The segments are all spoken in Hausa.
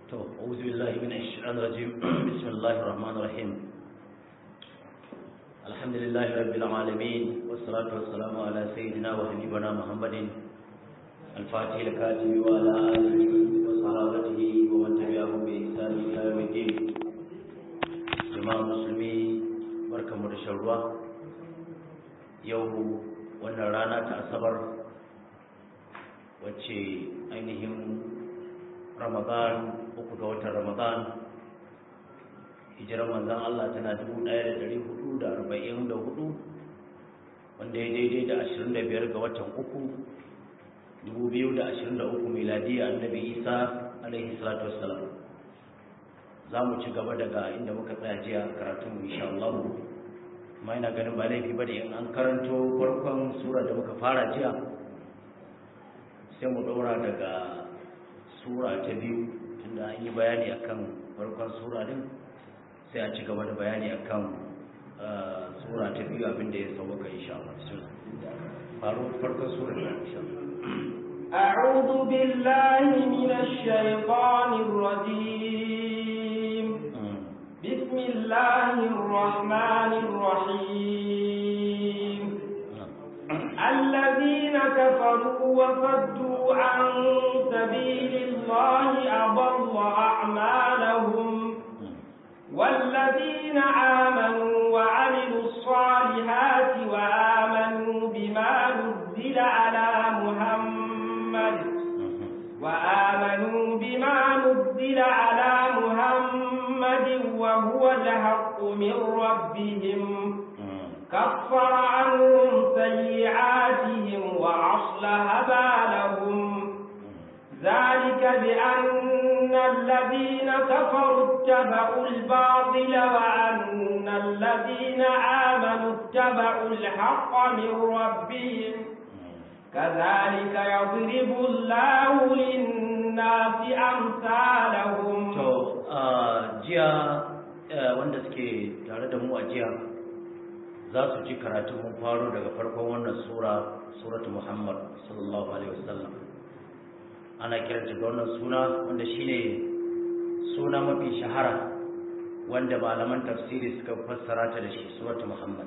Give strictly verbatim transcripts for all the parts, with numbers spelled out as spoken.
To, auzu billahi minash shaitanir rajim. Bismillahir rahmanir rahim. Alhamdulillahi rabbil alamin wassalatu wassalamu ala sayyidina wa habibina Muhammadin al-fatih al-katib wa ala alihi wa sahabatihi wa man tabi'ahum bi ihsan ila yawmiddin. Jama'a muslimi, barkamu da sharwa. Yau wannan rana ta Asabar wacce ainihin Ramadan, uku ga watan Ramadan, hijirar manzon Allah tana dubu ɗaya da ɗari hudu da arba'in da hudu, wanda ya daidai da ashirin da biyar ga watan uku, dubu biyu da ashirin da uku miladiya annabi Isa alaihi salatu wassalam. Za mu ci gaba daga inda muka tsaya jiya karatun insha Allah. Kuma ina ganin ba laifi ba da in an karanto farkon sura da muka fara jiya, sai mu ɗora daga sura ta biyu, tunda an yi bayani akan farkon sura din, sai a ci gaba da bayani akan sura ta biyu abinda ya sauka insha Allah. Faru farkon sura din insha Allah. أعوذ بالله من الشيطان الرجيم. بسم الله الرحمن الرحيم. الذين كفروا وصدوا عن سبيل الله أضل أعمالهم والذين آمنوا وعملوا الصالحات وآمنوا بما نزل على محمد وآمنوا بما نزل على محمد وهو الحق من ربهم كفر عنهم سيئاتهم وأصلح بالهم ذلك بأن الذين كفروا اتبعوا الباطل وأن الذين آمنوا اتبعوا الحق من ربهم كذلك يضرب الله للناس أمثالهم. jiya wanda suke tare da mu a jiya za su ji karatu mun faro daga farkon wannan sura, suratu Muhammad sallallahu alaihi wasallam. Ana kiranta da wannan suna wanda shine suna mafi shahara wanda malaman tafsiri suka fassara ta da shi, suratu Muhammad.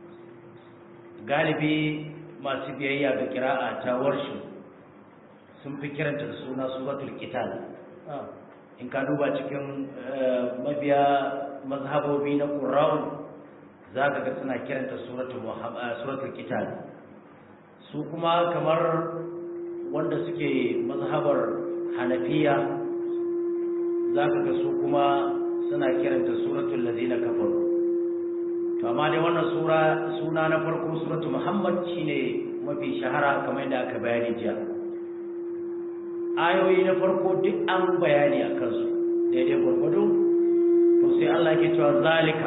Galibi masu biyayya ga qira'a ta warshu sun fi kiranta da suna suratul qital. In ka duba cikin mabiya mazhabobi na qurra'u za ka ga suna kiranta suratul qital. Su kuma kamar wanda suke mazhabar hanafiya za ka ga su kuma suna kiranta suratul ladina kafaru. To amma dai wannan sura suna na farko suratul Muhammad shine mafi shahara kamar yadda aka bayani jiya. Ayoyi na farko duk an bayani a kansu daidai gwargwado, to sai Allah ke cewa zalika,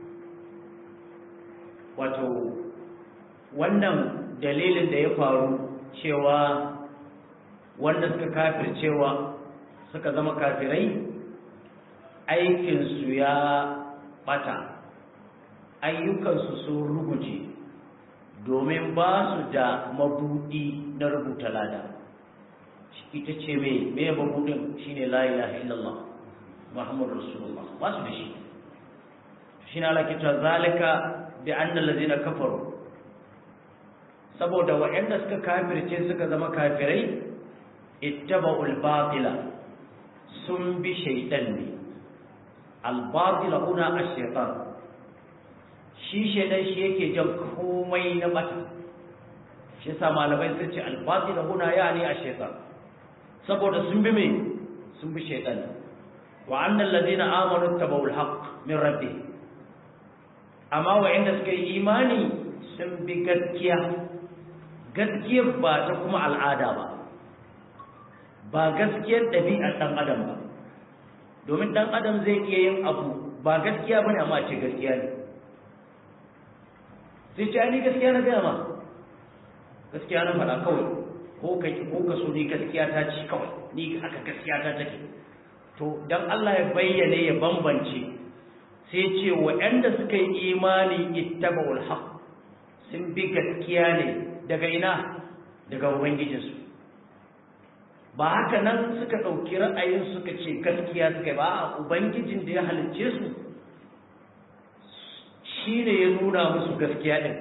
wato wannan dalilin da ya faru cewa wanda suka kafir cewa suka zama kafirai aikinsu ya bata, ayyukansu sun ruguje domin ba su da mabudi na rubuta lada. Ita ce mai mai mabudin shine la ilaha illallah Muhammadur Rasulullah, ba su da shi. Shi na lake ta zalika bi annal ladina kafaru, saboda waɗanda suka kafirce suka zama kafirai ittaba'ul batila, sun bi shaytan ne. Al batila huna ash-shaytan, shi shaytan shi yake jan komai na bata. Shi yasa malamai sun ce al batila huna yani ash-shaytan, saboda sun bi me sun bi shaytan. Wa annal ladina amanu ittaba'ul haqq min rabbihim, amma waɗanda suka yi imani sun bi gaskiya. Gaskiyar ba ta kuma al'ada ba, ba gaskiyar ɗabi'ar ɗan adam ba, domin ɗan adam zai iya yin abu ba gaskiya ba ne amma ce gaskiya ne. Sai ce ni gaskiya na gaya ma, gaskiya na faɗa kawai, ko ka ko ka so ni gaskiya ta ci kawai, ni haka gaskiya ta take. To dan Allah ya bayyane ya bambance, sai ce waɗanda suka yi imani ittaba'ul haqq, sun bi gaskiya ne daga ina, daga ubangijinsu. ba haka nan suka ɗauki ra'ayin suka ce gaskiya suka ba a ubangijin da ya halicce su shi ne ya nuna musu gaskiya ɗin.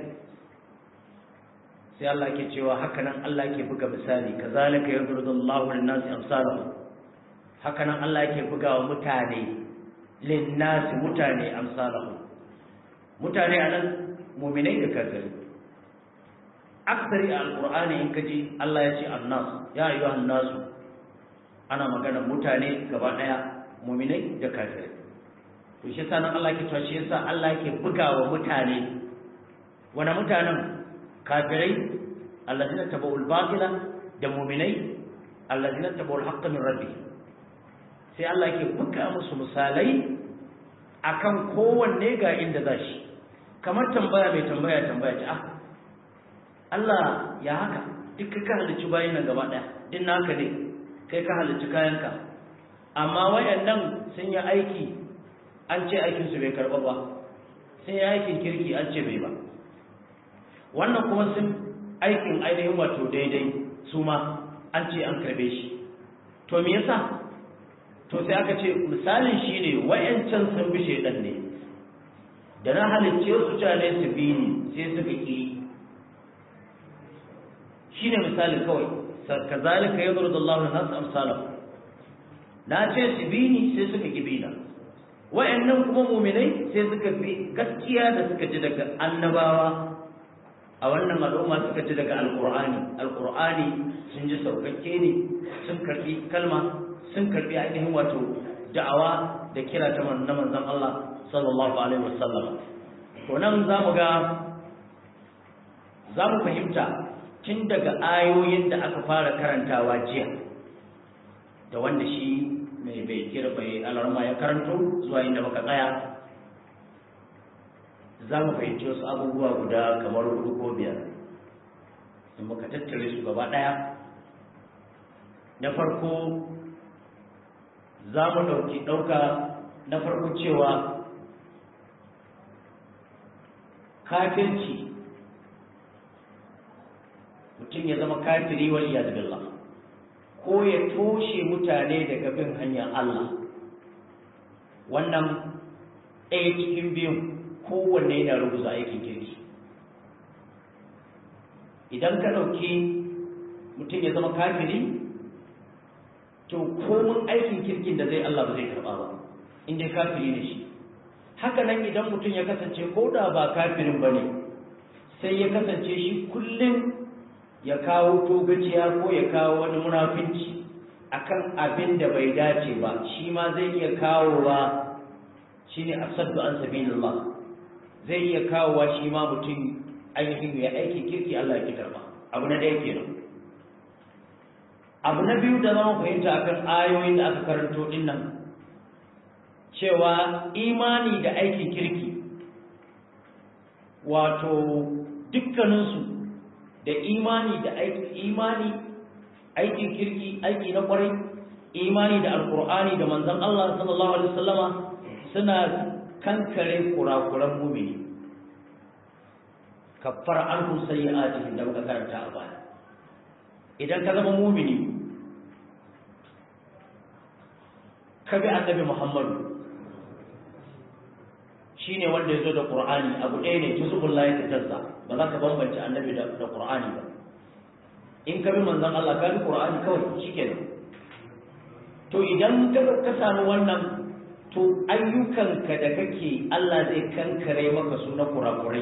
sai Allah ke cewa haka nan Allah ke buga misali kazalika yadrudu Allahu lin-nasi amsalahum, haka nan Allah ke buga wa mutane lin-nasi mutane amsalahum, mutane anan mu'minai da kafirai. aksari a alqur'ani in kaji Allah ya ce annas, ya ayyuhan nasu, ana magana mutane gaba daya mu'minai da kafirai. to shi yasa nan Allah ke cewa shi yasa Allah ke buga wa mutane, wani mutanen kafirai allazina tabawul batila da mu'minai allazina tabawul haqqa min rabbi. sai Allah ke buga musu misalai akan kowanne ga inda zashi, kamar tambaya mai tambaya tambaya ce ah Allah ya haka duk ka halicci bayin nan gaba daya din naka ne, kai ka halicci kayanka, amma wayannan sun yi aiki an ce aikin su bai karba ba, sun yi aikin kirki an ce bai ba, wannan kuma sun aikin ainihin wato daidai su ma an ce an karbe shi. to me yasa? to sai aka ce misalin shine wayancan sun bi shedan ne, da na halicce su tare su bi ni sai suka ki. shine misalin kawai, kazalika yadrudu Allahu an-nas amsalahum, na ce su bi ni sai suka ki bi na. wayannan kuma mu'minai sai suka bi gaskiya da suka ji daga annabawa a wannan al'umma, suka ji daga alqur'ani. alqur'ani sun ji saukakke ne, sun karbi kalma, sun karbi ainihin wato da'awa da kira ta manzon Allah sallallahu alaihi wasallam. to nan zamu ga zamu fahimta tun daga ayoyin da aka fara karantawa jiya da wanda shi mai bai kira bai alarma ya karanto zuwa inda muka tsaya, za mu fahimci wasu abubuwa guda kamar hudu ko biyar in muka tattare su gaba ɗaya. na farko za mu ɗauki ɗauka na farko cewa kafirci, mutum ya zama kafiri wal iyad billah, ko ya toshe mutane daga bin hanyar Allah, wannan ɗaya cikin biyun kowanne yana rubuta aikin kirki. idan ka ɗauki mutum ya zama kafiri, to komun aikin kirkin da zai Allah ba zai karɓa ba in dai kafiri ne shi. haka nan idan mutum ya kasance ko da ba kafirin ba ne, sai ya kasance shi kullum ya kawo togaciya ko ya kawo wani munafinci akan abin da bai dace ba, shi ma zai iya kawowa, shine asaddu an sabilillah, zai iya kawowa shi ma mutum ainihin ya aiki kirki Allah ya karba. abu na ɗaya kenan. abu na biyu da zama fahimta akan ayoyin da aka karanto din nan, cewa imani da aikin kirki wato dukkaninsu da imani da aikin imani aikin kirki aiki na kwarai, imani da alkur'ani da manzon Allah sallallahu alaihi wasallama suna kankare kurakuran mu'mini, kaffara anhu sayyi'atihim da muka karanta a baya. idan ka zama mu'mini ka bi annabi Muhammadu, shine wanda ya zo da Qur'ani, abu ɗaya ne, tusubullahi tajazza, ba za ka bambance annabi da Qur'ani ba. in ka bi manzon Allah ka bi Qur'ani kawai shikenan. to idan ka ka samu wannan, to ayyukanka da kake Allah zai kankare maka su na kurakurai.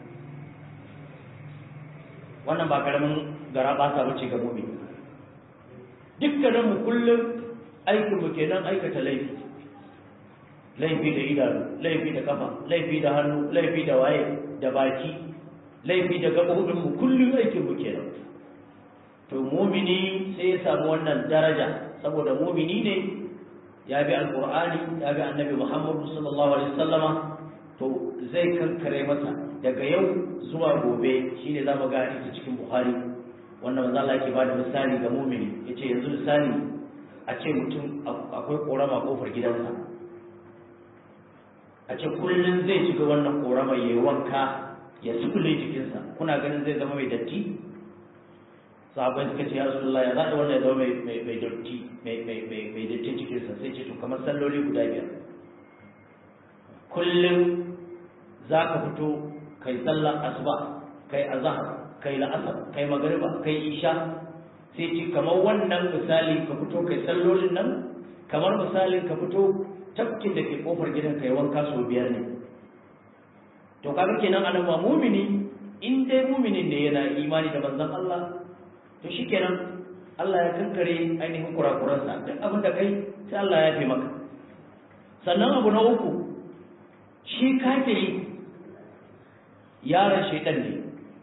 wannan ba karamin gara ba sa bace ga mu'mini. dukkanin mu kullum aikin mu kenan aikata laifi, laifi da idanu, laifi da kafa, laifi da hannu, laifi da waye da baki, laifi da gaɓoɓin mu, kullum aikin mu kenan. to mumini sai ya samu wannan daraja saboda mumini ne, ya bi alqur'ani, ya bi annabi Muhammad sallallahu alaihi wasallama, to zai kankare masa daga yau zuwa gobe. shine zamu ga ita cikin Bukhari, wannan manzo Allah yake bada misali ga mumini, yace yanzu misali a ce mutum akwai korama kofar gidansa, a ce kullun zai shiga wannan korama yayin wanka ya sukule jikinsa, kuna ganin zai zama mai datti? sahabbai suka ce ya Rasulullahi za a wannan ya zama mai mai dotti mai mai mai mai dattin cikin sa sai ce to kamar salloli guda biyar kullum zaka fito kai sallar asuba kai azhar kai la'asar kai magriba kai isha sai ce kamar wannan misali ka fito kai sallolin nan kamar misalin ka fito tafkin da ke kofar gidan kai wanka sau biyar ne to kaga kenan anan ba mumini in dai muminin ne yana imani da manzon Allah to shikenan Allah ya kankare ainihin kurakuransa duk abin da kai sai Allah ya fi maka sannan abu na uku shi kafiri yaron shaitan ne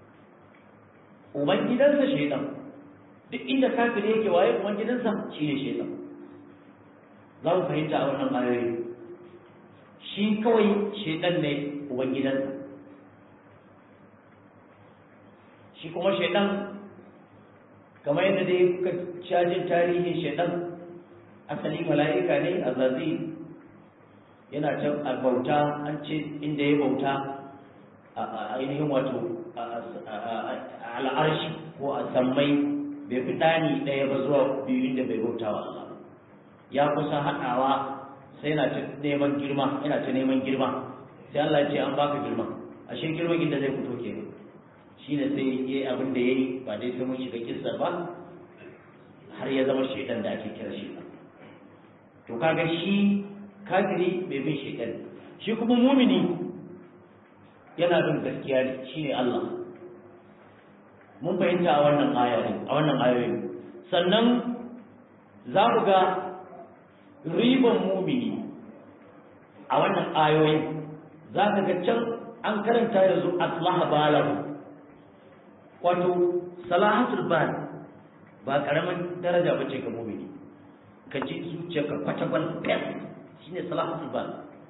uban gidansa shaitan duk inda kafiri yake waye uban gidansa shine shaitan za mu fahimta a wannan ayoyi shi kawai shaitan ne uban gidansa shi kuma shaitan kamar yadda dai kuka cajin tarihin shaitan asali mala'ika ne azazi yana can a bauta an ce inda ya bauta a ainihin wato al'arshi ko a sammai bai fi ɗani ɗaya ba zuwa biyu inda bai bauta wa Allah ya kusa haɗawa sai yana ta neman girma yana ta neman girma sai Allah ya ce an baka girma ashe girman inda zai fito kenan shine sai yayi abin da yayi ba dai sai mun shiga kissa ba har ya zama shaitan da ake kira shi to kaga shi kafiri bai bin shaitan shi kuma mumini yana bin gaskiya ne shine Allah mun fahimta a wannan aya ne a wannan ayoyi sannan za ku ga riban mumini a wannan ayoyi za ka ga can an karanta yanzu aslaha balahu wato salahatul bal ba karaman daraja bace ga mu'mini ka ji zuciyarka kwata-kwata fes shine salahatul bal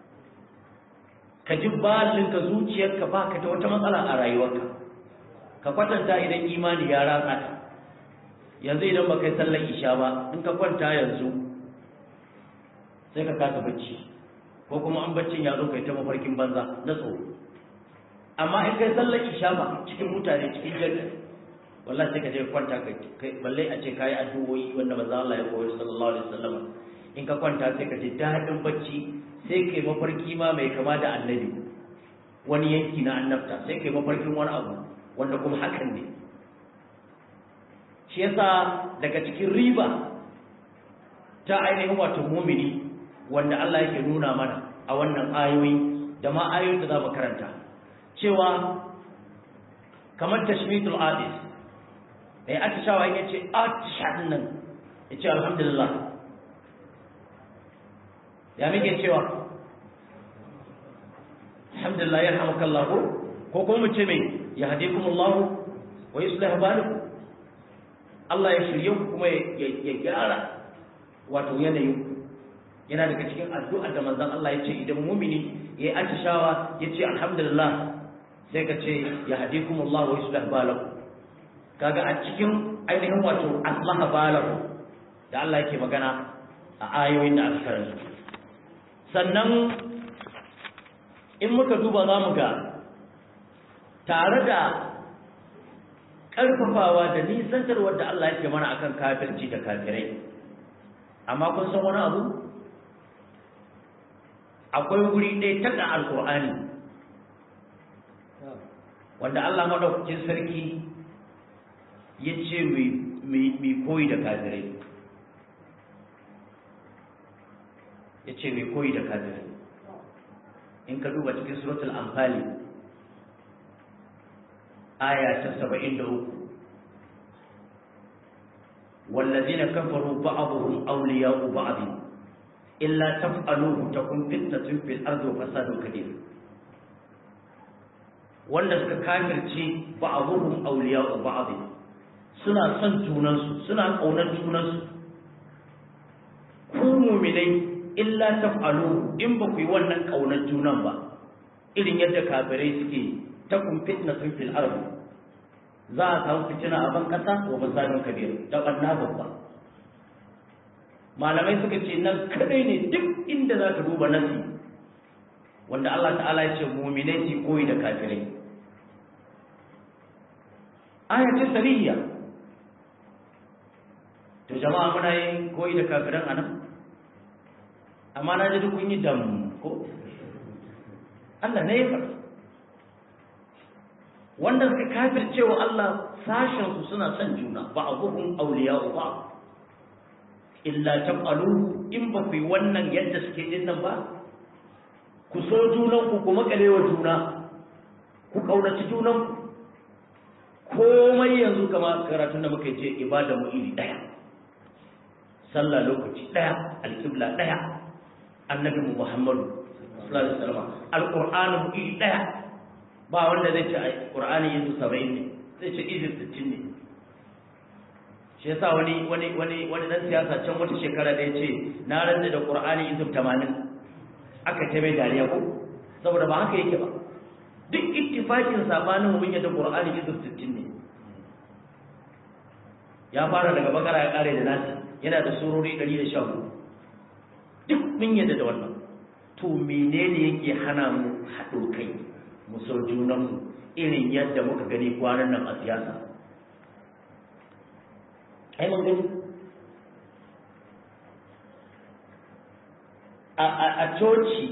ka ji balin ka zuciyarka baka da wata matsala a rayuwarka ka kwatanta idan imani ya ratsa ka yanzu idan baka yi sallar isha ba in ka kwanta yanzu sai ka kasa bacci ko kuma an baccin ya zo kai ta mafarkin banza na tsoro amma in kai sallar isha ba cikin mutane cikin janna wallahi sai ka je kwanta kai balle a ce kai addu'o'i wanda manzo Allah ya koyar sallallahu alaihi wasallam in ka kwanta sai ka ji dadin bacci sai kai mafarki ma mai kama da annabi wani yanki na annabta sai kai mafarkin wani abu wanda kuma hakan ne shi yasa daga cikin riba ta ainihin wato mu'mini wanda Allah yake nuna mana a wannan ayoyi da ma ayoyin da za mu karanta cewa kamar tashmitul adis mai atishawa ya ce atishadin nan ya ce alhamdulillah ya muke cewa alhamdulillah ya hamakallah ko kuma mu ce mai ya hadikumullahu wa yuslihu balakum Allah ya shirye ku kuma ya gyara wato yanayin yana daga cikin addu'ar da manzon Allah ya ce idan mumini ya yi atishawa ya ce alhamdulillah sai ka ce ya hadikumullah wa yuslihu balakum kaga a cikin ainihin wato aslaha balakum da Allah yake magana a ayoyin da aka karanta sannan in muka duba za mu ga tare da ƙarfafawa da nisantarwar da Allah yake mana akan kafirci da kafirai amma kun san wani abu akwai wuri ɗaya taɗa alƙur'ani wanda Allah maɗaukakin sarki ya ce mai koyi da kafirai ya ce mai koyi da kafirai in ka duba cikin suratul anfali aya ta saba'in da uku wallazina kafaru ba'dhum awliya'u ba'd illa taf'aluhu takun fitnatun fil ardi wa fasadun kabir wanda suka kafirce ba'dhum awliya'u ba'd suna son junansu suna kaunar junansu ku mu'minai illa taf'aluhu in ba ku yi wannan kaunar junan ba irin yadda kafirai suke takun fitnatun fil ardi za a samu fitina a ban kasa wa fasadun kabir da banna babba malamai suka ce nan kadai ne duk inda za ka duba nasi wanda Allah ta'ala ya ce mu'minai su koyi da kafirai ayatul sariyya jama'a muna yin koyi da kafiran anan amma na ji duk kun yi dam ko Allah ne ya faɗa wanda suka kafircewa Allah sashen su suna son juna ba abuhum awliya'u ba illa taf'alu in ba ku yi wannan yadda suke din nan ba ku so junan ku kuma kalewa juna ku kaunaci junan ku komai yanzu kama karatun da muka ce ibada mu iri daya sallah lokaci daya alqibla daya annabi Muhammadu sallallahu alaihi wasallam alqur'ani mu iri daya ba wanda zai ce qur'ani yanzu saba'in ne zai ce izi sittin ne shi yasa wani wani wani wani dan siyasa can wata shekara da yace na rantsa da qur'ani izi tamanin aka tabe dariya ko saboda ba haka yake ba duk ittifakin sabanin mun yadda qur'ani izi sittin ne ya fara daga bakara ya kare da nasi yana da surori ɗari da sha hudu duk mun yadda da wannan to menene yake hana mu haɗo kai mu so junanmu irin yadda muka gani kwanan nan a siyasa ai mun gani a a a coci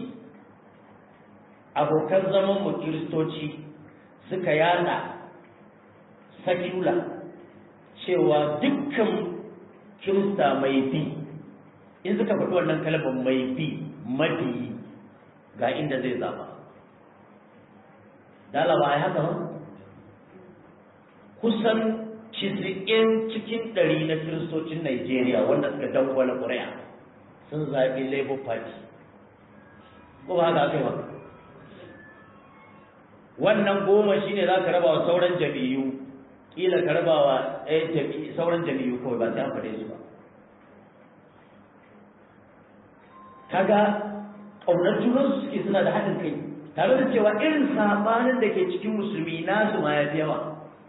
abokan zaman mu kiristoci suka yada sakula cewa dukkan kirista mai bi in suka faɗi wannan kalmar mai bi mabi ga inda zai zaba dalawa ai haka ba kusan cikin cikin ɗari na kiristocin Najeriya wanda suka dangwala ƙuri'a sun zaɓi Labour Party ko ba haka aka yi ba wannan goma shine za ka raba wa sauran jami'u kila ka raba wa sauran jami'u kawai ba sai an faɗe su ba kaga ƙaunar junansu suke suna da haɗin kai tare da cewa irin sabanin da ke cikin musulmi nasu ma ya fi yawa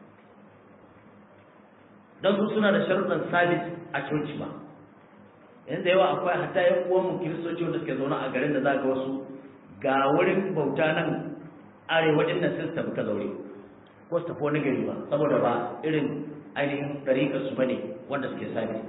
don su suna da sharuɗan sabis a coci ba yanzu da yawa akwai hatta yan uwanmu kiristoci wanda suke zaune a garin da za ga wasu ga wurin bauta nan arewa ɗin nan sun tafi ka zaure ko su tafi wani gari ba saboda ba irin ainihin ɗariƙar su bane wanda suke sabis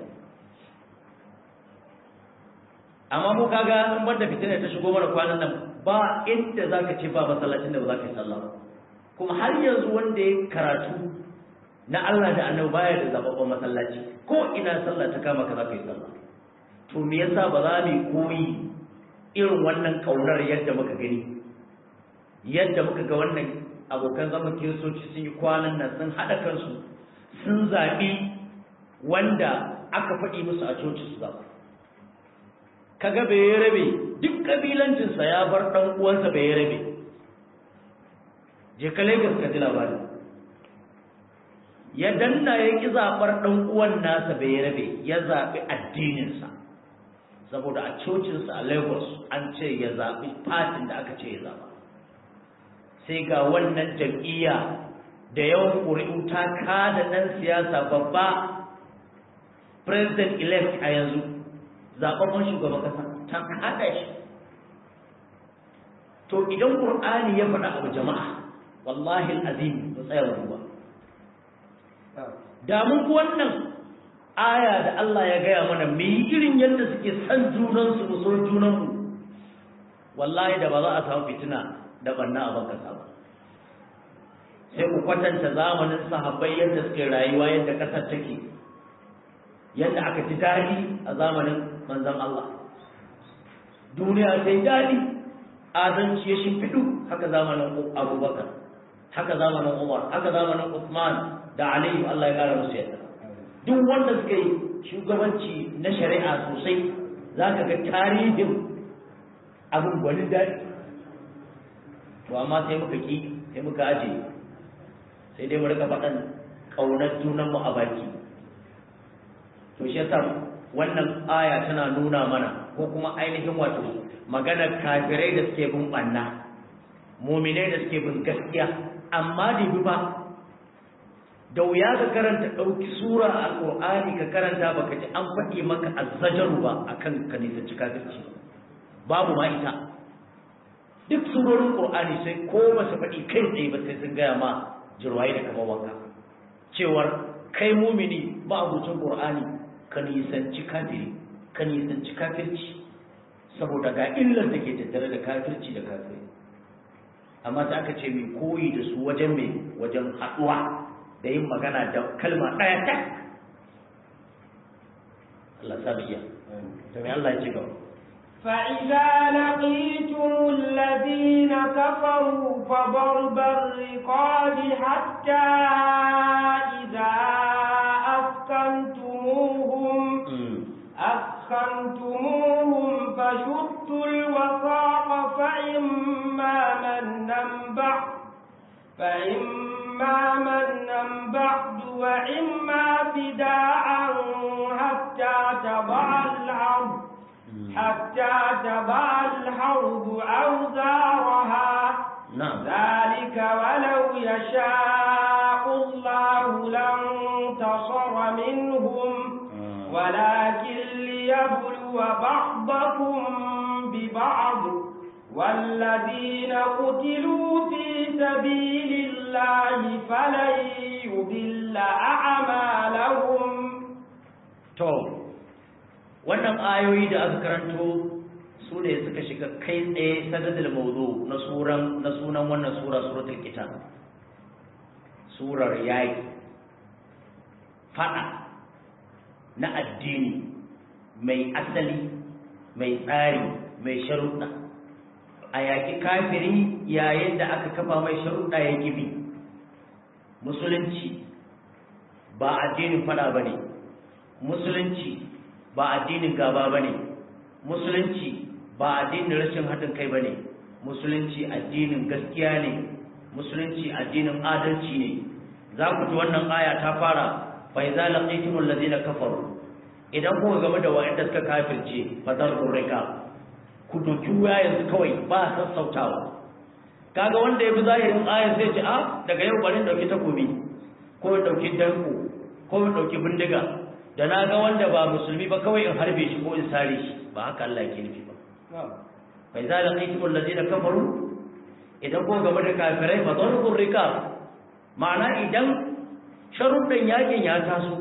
amma mu kaga in banda fitina ta shigo mana kwanan nan ba inda zaka ce ba masallacin da ba za ka yi sallah kuma har yanzu wanda ya karatu na Allah da Annabi baya da zababban masallaci ko ina sallah ta kama ka za ka yi sallah to me yasa ba za mu koyi irin wannan kaunar yadda muka gani yadda muka ga wannan abokan zaman kiristoci sun yi kwanan nan sun haɗa kansu sun zaɓi wanda aka faɗi musu a coci su zaɓa kaga bai rabe duk kabilancinsa ya bar dan uwansa bai rabe je ka Lagos ka ji labarin ya danna ya ki zabar dan uwan nasa bai rabe ya zabi addininsa saboda a cocinsa a Lagos an ce ya zabi fatin da aka ce ya zaba sai ga wannan jam'iyya da yawan ƙuri'u ta kada dan siyasa babba president elect a yanzu zaɓaɓɓen shugaban ƙasa ta haɗa shi to idan ƙur'ani ya faɗa abu jama'a wallahi azim mu tsaya mu duba da mun ku wannan aya da Allah ya gaya mana me irin yadda suke san junansu mu so junanmu wallahi da ba za a samu fitina da banna a ban ƙasa ba sai ku kwatanta zamanin sahabbai yadda suke rayuwa yadda ƙasar take yadda aka ji daɗi a zamanin manzon Allah duniya sai daɗi azanci ya shimfiɗu haka zamanin Abubakar haka zamanin Umar haka zamanin Uthman da Ali Allah ya kara musu yadda duk wanda suka yi shugabanci na shari'a sosai zaka ga tarihin abin gwanin daɗi to amma sai muka ki sai muka aje sai dai mu rika faɗan ƙaunar junanmu a baki to shi yasa wannan aya tana nuna mana ko kuma ainihin wato maganar kafirai da suke bin banna mu'minai da suke bin gaskiya amma da bi ba da wuya ka karanta dauki sura alqur'ani ka karanta baka ji an faɗi maka azzajaru ba akan ka nisanci kafirci babu ma ita duk surorin qur'ani sai ko ba su faɗi kai tsaye ba sai sun gaya ma jirwaye da kamar wanka cewar kai mumini ba abucin qur'ani ka nisanci kafiri ka nisanci kafirci saboda ga illar da ke tattare da kafirci da kafiri amma ta aka ce mai koyi da su wajen mai wajen haɗuwa da yin magana da kalma ɗaya tak Allah sabiya to me Allah ya ce gaba فإذا لقيتم الذين كفروا فضرب الرقاب حتى إذا أثخنتموهم أثخنتموهم فشدوا الوثاق فإما منا بعد فإما منا بعد وإما فداء حتى تضع الأرض حتى تضع الحرب أوزارها نعم ذلك ولو يشاء الله لانتصر منهم ولكن ليبلو بعضكم ببعض والذين قتلوا في سبيل الله فلن يضل أعمالهم. wannan ayoyi da aka karanto su ne suka shiga kai tsaye sadadul mawdu na suran na sunan wannan sura suratul qital surar yayi fada na addini mai asali mai tsari mai sharuɗa a yaƙi kafiri yayin da aka kafa mai sharuɗa ya gibi musulunci ba addinin fada bane musulunci ba addinin gaba bane musulunci ba addinin rashin haɗin kai bane musulunci addinin gaskiya ne musulunci addinin adalci ne za ku ji wannan aya ta fara fa iza laqitumul ladina kafaru idan kuka game da wa'anda suka kafirce fadarur rika ku doki wuya yanzu kawai ba sassautawa kaga wanda yabi zahirin aya sai ce a daga yau bari dauki takobi ko dauki danko ko dauki bindiga da na ga wanda ba musulmi ba kawai in harbe shi ko in sare shi ba haka Allah yake nufi ba fa iza laqitumul ladina kafaru idan ko game da kafirai fa darur rika ma'ana idan sharuɗin yakin ya taso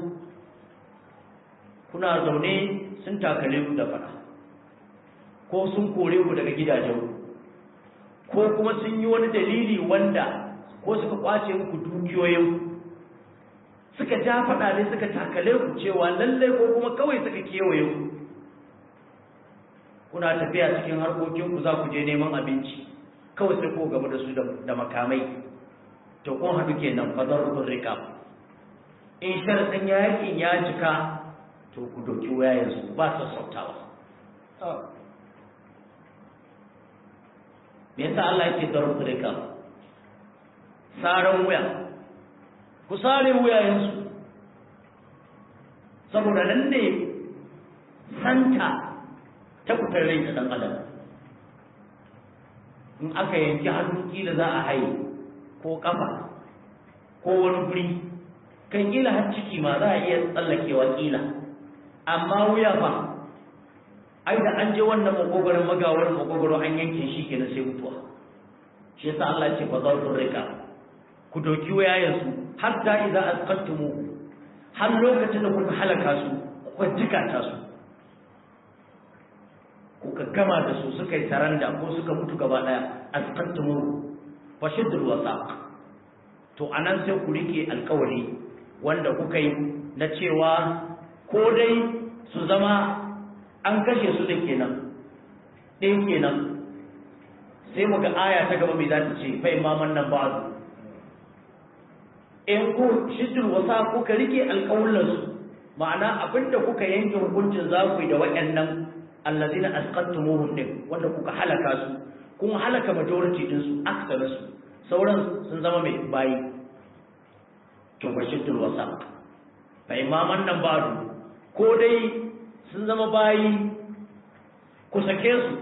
kuna zaune sun takale ku da fada ko sun kore ku daga gidajen ko kuma sun yi wani dalili wanda ko suka kwace muku dukiyoyin suka ja fada ne suka takale ku cewa lalle ko kuma kawai suka kewaye ku kuna tafiya cikin harkokin ku za ku je neman abinci kawai sai ko gaba da su da makamai to kun haɗu kenan fadarul rikab in sharadin yakin ya cika to ku doki wayayensu ba su sautawa me yasa Allah yake darul rikab saran wuya ku sare wuyayensu saboda nan ne santa ta kutar rai ta dan adam in aka yanki hannu kila za a haye ko kafa ko wani guri kan kila har ciki ma za a iya tsallakewa kila amma wuya fa ai da an je wannan makogarin magawar makogaro an yanke shi kenan sai mutuwa shi yasa Allah ya ce fa zarfur rika ku doki wayayensu hatta idza asqatumu har lokacin da kuka halaka su kuka jikata su kuka gama da su suka yi saranda ko suka mutu gaba daya asqatumu fashiddul wasaq to anan sai ku rike alƙawari wanda kuka yi na cewa ko dai su zama an kashe su din kenan din kenan sai muga aya ta gaba mai za ta ce fa imaman nan ba'du in ku shiddul wasaq kuka rike alƙawlan su ma'ana abinda kuka yanke hukuncin za ku yi da waɗannan allazina asqatumuhum din wanda kuka halaka su kun halaka majority din su aksara su sauran sun zama mai bayi to bashiddul wasaq fa imaman nan ba'du ko dai sun zama bayi ku sake su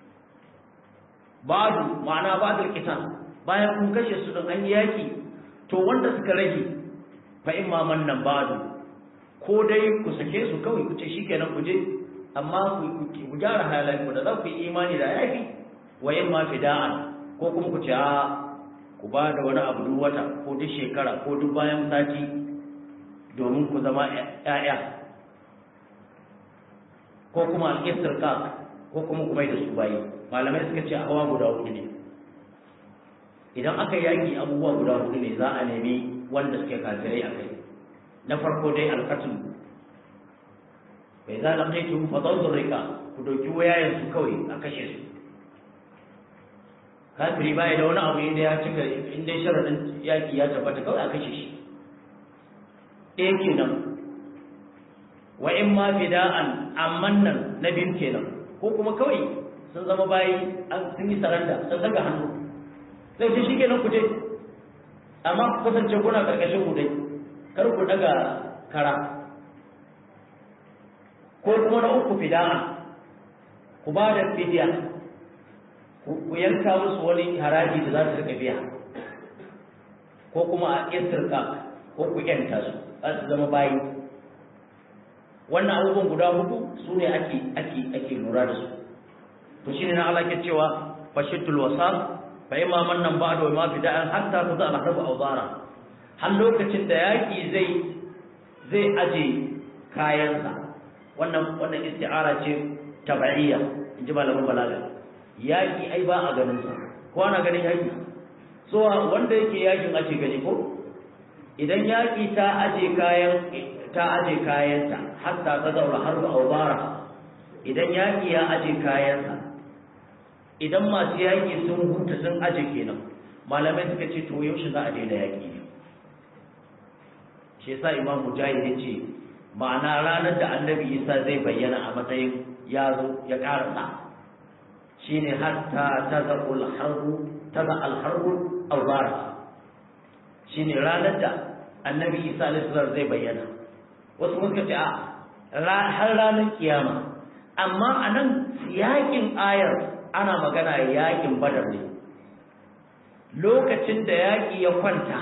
ba'du ma'ana ba'dul qital bayan kun kashe su don an yaki to wanda suka rage fa imaman nan ba'du ko dai ku sake su kawai ku ce shikenan ku je amma ku gyara halayenku da za ku yi imani da yafi wa yamma fida'an ko kuma ku ce a ku ba da wani abu duk wata ko duk shekara ko duk bayan sati domin ku zama ƴaƴa ko kuma al-istirqaq ko kuma kuma da su bayi malamai suka ce hawa guda hudu ne idan aka yaki abubuwa guda hudu ne za a nemi wanda suke kafirai a kai na farko dai al-qatl bai za laqaytum fadawdu rika ku doki wayayen su kawai a kashe su kafiri bai da wani abu inda ya cika inda sharadin yaki ya tabbata kawai a kashe shi ɗaya kenan wa in ma fida'an amman nan na biyu kenan ko kuma kawai sun zama bayi an sun yi saranda sun daga hannu sai ce shi kenan ku je amma ku kasance kuna karkashin ku dai kar ku daga kara ko kuma na uku fida'an ku ba da fidiya ku yanka musu wani haraji da za su rika biya ko kuma a istirka ko ku yanta su za su zama bayi wannan abubuwan guda hudu su ne ake ake ake lura da su to shine na Allah ke cewa fashitul wasaq fa imma mannan ba'da wa ma bida'an hatta tuza al-harbu awzara har lokacin da yaki zai zai aje kayansa wannan wannan isti'ara ce tab'iyya inji malamin balaga yaki ai ba a ganin sa ko ana ganin yaki so wanda yake yakin ake gani ko idan yaki ta aje kayan ta aje kayanta hatta ta daura harbu awbara idan yaki ya aje kayansa idan masu yaki sun huta sun aje kenan malamai suka ce to yaushe za a daina yaki ne shi yasa imam mujahid ya ce ma'ana ranar da annabi isa zai bayyana a matsayin yazo ya karasa shine hatta tazaqul harbu taza al harbu awbara shine ranar da annabi isa alaihi salam zai bayyana wasu suka ce a har ranar kiyama amma a nan yakin ayar ana magana yakin badar ne lokacin da yaki ya kwanta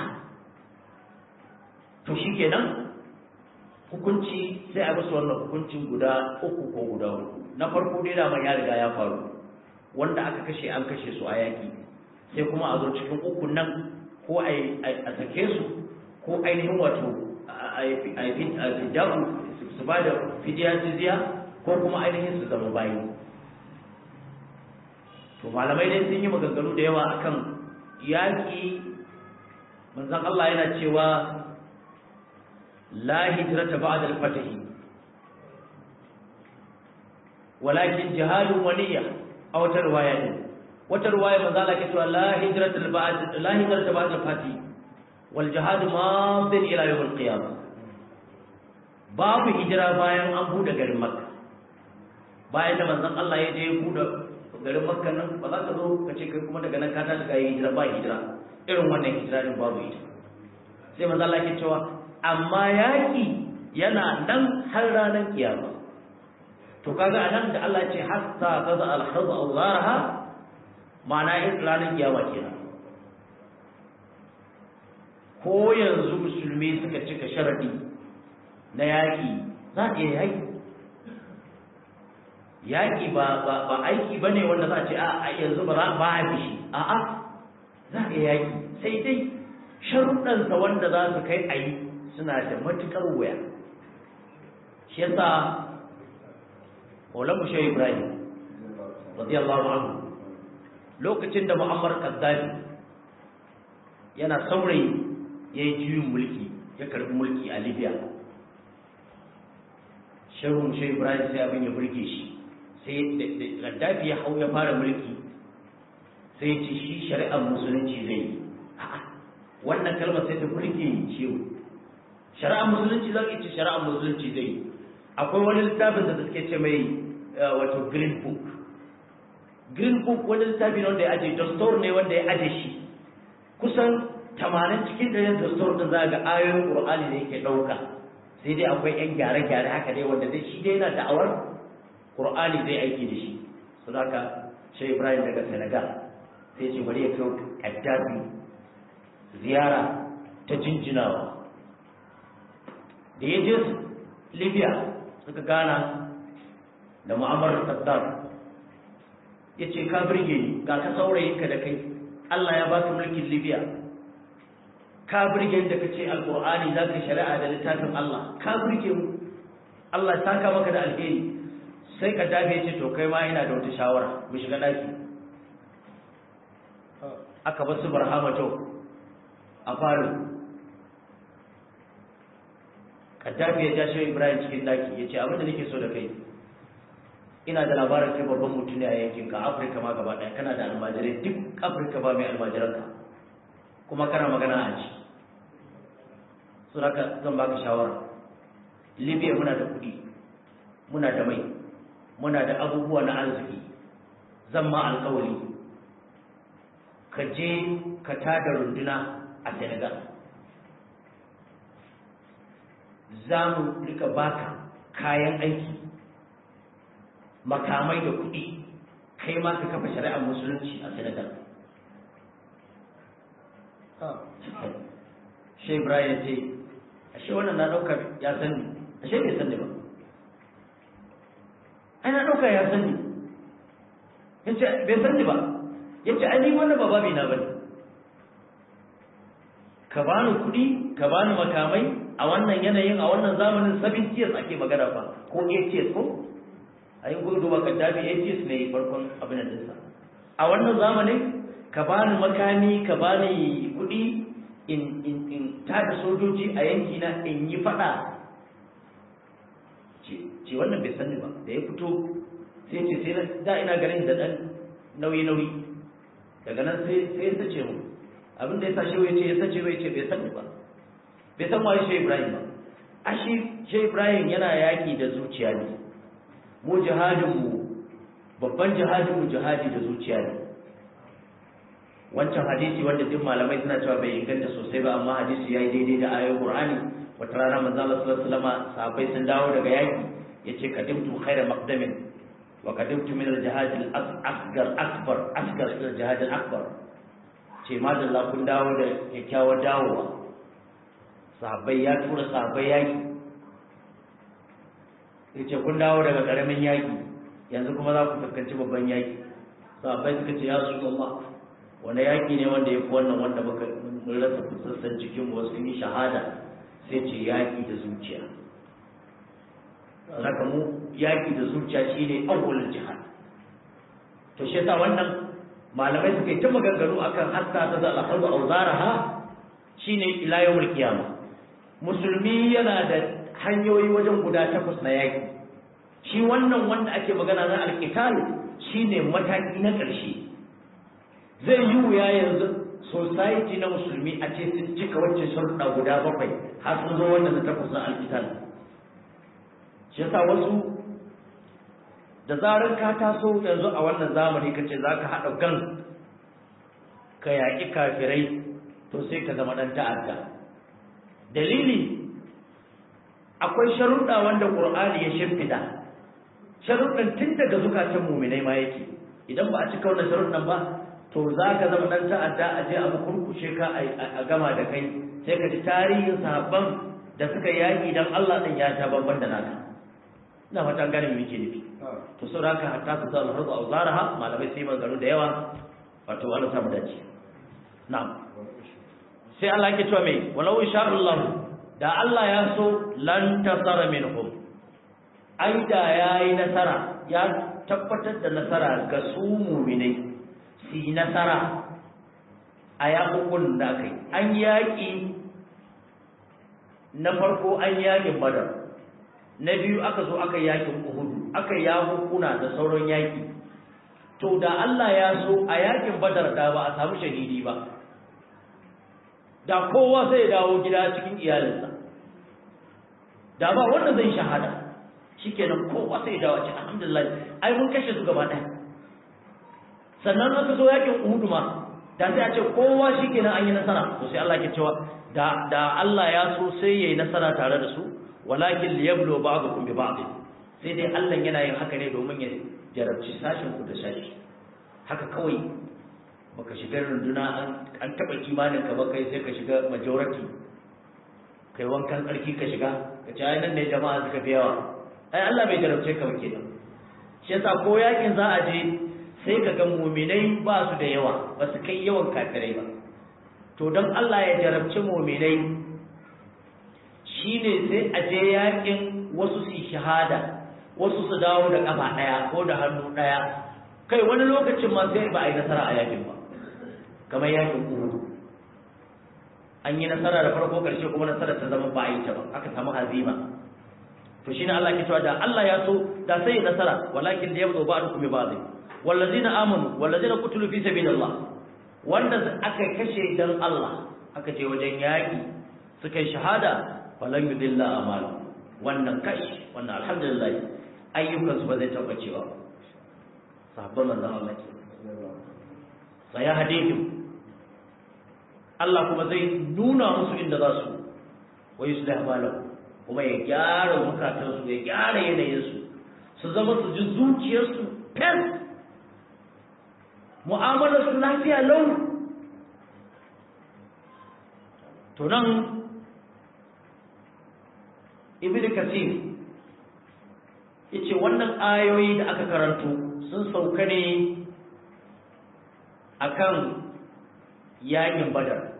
to shi kenan hukunci sai a musu wannan hukuncin guda uku ko guda uku na farko dai daman ya riga ya faru wanda aka kashe an kashe su a yaki sai kuma a zo cikin ukun nan ko a sake su ko ainihin wato a fidaku su ba da fidiya jizya ko kuma ainihin su zama bayi to malamai dai sun yi maganganu da yawa akan yaƙi manzon Allah yana cewa la hijrata ba'da al-fath walakin jihadun wa niyya a wata riwaya ne wata riwaya manzon Allah ke cewa la hijrata ba'da la hijrata ba'da al-fath wal jihad madin ila yawm al-qiyamah babu hijira bayan an bude garin Makka bayan da manzon Allah ya je bude garin Makka nan ba za ka zo ka ce kai kuma daga nan ka tashi kai hijira ba hijira irin wannan hijira din babu ita sai manzon Allah ke cewa amma yaki yana nan har ranar kiyama to kaga anan da Allah ya ce hatta qaza al-khadha Allahha ma'ana in ranar kiyama kenan ko yanzu musulmi suka cika sharadi na yaƙi za a iya yaƙi yaƙi ba ba aiki ba ne wanda za a ce a yanzu ba ba a fi shi a'a za a iya yaƙi sai dai sharuɗansa wanda za su kai a yi suna da matuƙar wuya shi yasa Maulana Shehu Ibrahim radiyallahu anhu lokacin da Muammar Gaddafi yana saurayi ya yi juyin mulki ya karɓi mulki a Libya Shehu Shehu Ibrahim sai abin ya burge shi sai Gaddafi ya hau ya fara mulki sai ya ce shi shari'ar musulunci zai yi a'a wannan kalmar sai ta burge Shehu shari'ar musulunci za ka ce shari'ar musulunci zai yi akwai wani littafin da suke ce mai wato green book green book wani littafi ne wanda ya aje dastor ne wanda ya aje shi kusan tamanin cikin ɗayan dastor din za ga ayoyin Qur'ani ne yake ɗauka sai dai akwai ƴan gyare-gyare haka dai wanda dai shi dai yana da'awar Qur'ani zai aiki da shi su haka Shehu Ibrahim daga Senegal sai ce bari ya kai Gaddafi ziyara ta jinjinawa da ya je Libya suka gana da Muammar Gaddafi ya ce ka birge ni ga ka saurayinka da kai Allah ya baka mulkin Libya ka birge da kace alqur'ani zaka shari'a da littafin Allah ka birge mu Allah ya saka maka da alheri sai ka dafe ce to kai ma ina da wata shawara mu shiga daki aka ba su barhama to a faru Kaddafi ya ja shi Ibrahim cikin daki ya ce abinda nake so da kai ina da labarin kai babban mutum ne a yankin ka Afirka ma gaba ɗaya kana da almajirai duk Afirka ba mai almajiranka kuma kana magana a ci so haka zan baka shawara Libya muna da kuɗi muna da mai muna da abubuwa na arziki zan ma alƙawari ka je ka tada runduna a Senegal za mu rika baka kayan aiki makamai da kuɗi kai ma ka kafa shari'ar musulunci a Senegal. Shai Ibrahim ya ce, ashe wannan na ɗauka ya sani, ashe bai sani ba. Ai na ɗauka ya sani, ya ce bai sani ba, ya ce ai ni wannan ba babi na ba ne. Ka bani kuɗi, ka bani makamai a wannan yanayin a wannan zamanin seventy years ake magana fa ko eight years ko? A yi gudu ba Kaddafi eight years ne farkon abin da sa. A wannan zamanin ka bani makami, ka bani kuɗi in in in tada sojoji a yanki na in yi faɗa. Ce ce wannan bai sani ba da ya fito sai ce sai da ina ganin da ɗan nauyi nauyi daga nan sai sai ya sace mu abin da ya sa shi ya ce ya sace ya ce bai sani ba bai san waye Shehu Ibrahim ba a shi Shehu Ibrahim yana yaki da zuciya ne mu jihadin mu babban jihadin mu jihadi da zuciya ne wancan hadisi wanda duk malamai suna cewa bai inganta sosai ba amma hadisi yayi daidai da ayoyin Qur'ani wata rana manzo Allah sallallahu alaihi wasallam sahabbai sun dawo daga yaki yace kadimtu khayra maqdamin wa kadimtu min al-jihad al-asghar akbar asghar al-jihad al-akbar ce madalla kun dawo da kyakkyawar dawowa sahabbai ya tura sahabbai yaki yace kun dawo daga karamin yaki yanzu kuma za ku fuskanci babban yaki sahabbai suka ce ya Rasulullah wani yaki ne wanda ya fi wannan wanda muka mun rasa sassan cikin wasu yi shahada sai ce yaki da zuciya saka mu yaki da zuciya shine awwalul jihad to shi yasa wannan malamai suka yi ta maganganu akan hatta ta za al-harbu awzaraha shine ila yawmul qiyamah musulmi yana da hanyoyi wajen guda takwas na yaki shi wannan wanda ake magana na alqital shine mataki na ƙarshe zai yi wuya yanzu society na musulmi a ce sun cika wacce sharuɗa guda bakwai har sun zo wannan na takwas na alqital shi yasa wasu da zarar ka taso yanzu a wannan zamani kace zaka haɗa gan ka yaƙi kafirai to sai ka zama ɗan ta'adda dalili akwai sharuɗa wanda Qur'ani ya shimfida sharuɗan tun daga zukatan mu'minai ma yake idan ba a cika wannan sharuɗan ba to zaka zama dan ta'adda a je a kurkushe ka a gama da kai sai ka ji tarihin sahabban da suka yaki dan Allah din ya ta babban da naka ina fatan gane me yake nufi to saboda haka hatta su zal harzu awzaraha malamai sai magana da yawa wato Allah ta mu dace na'am sai Allah yake cewa mai walau insha Allah da Allah ya so lan tasara minhum ai da yayi nasara ya tabbatar da nasara ga su mu'minai su nasara a yakukun da kai an yaki na farko an yakin Badar na biyu aka zo aka yakin Uhud aka yakukuna da sauran yaki to da Allah ya so a yakin Badar da ba a samu shahidi ba da kowa sai ya dawo gida cikin iyalinsa da ba wanda zai shahada shikenan kowa sai ya dawo cikin alhamdulillah ai mun kashe su gaba ɗaya sannan aka zo yakin Uhud ma da sai a ce kowa shikenan an yi nasara to sai Allah ke cewa da da Allah ya so sai yayi nasara tare da su walakin liyablu ba'dukum bi ba'd sai dai Allah yana yin haka ne domin ya jarabci sashin ku da sashi haka kawai baka shiga runduna an taɓa imanin ka ba kai sai ka shiga majority kai wankan tsarki ka shiga ka ce ai nan ne jama'a suka fi yawa ai Allah bai jarabce ka ba kenan shi yasa ko yakin za a je sai ka ga mu'minai ba su da yawa ba su kai yawan kafirai ba to dan Allah ya jarabce mu'minai shine sai a je yakin wasu su shahada wasu su dawo da kafa daya ko da hannu daya, kai wani lokacin ma sai ba a yi nasara a yakin ba, kamar yakin Uhud an yi nasara da farko karshe kuma nasara ta zama ba a yi ta ba, aka samu hazima. To shine Allah ke cewa da Allah ya so da sai nasara, walakin da yabdu ba'dukum bi ba'd wallazina amanu wallazina qutilu fi sabilillah, wanda aka kashe dan Allah aka je wajen yaki suka yi shahada, falan yudilla amalu, wannan kashi wannan alhamdulillah ayyukan su ba zai taba cewa sahabban manzon Allah ke sai ya hadithim, Allah kuma zai nuna musu inda za su wa yuslih amalahu, kuma ya gyara zukatansu ya gyara yanayinsu su zama su ji zuciyarsu fes, mu'amalarsu lafiya lau. To nan Ibn Kathir yace wannan ayoyi da aka karanto sun sauka ne akan yakin Badar,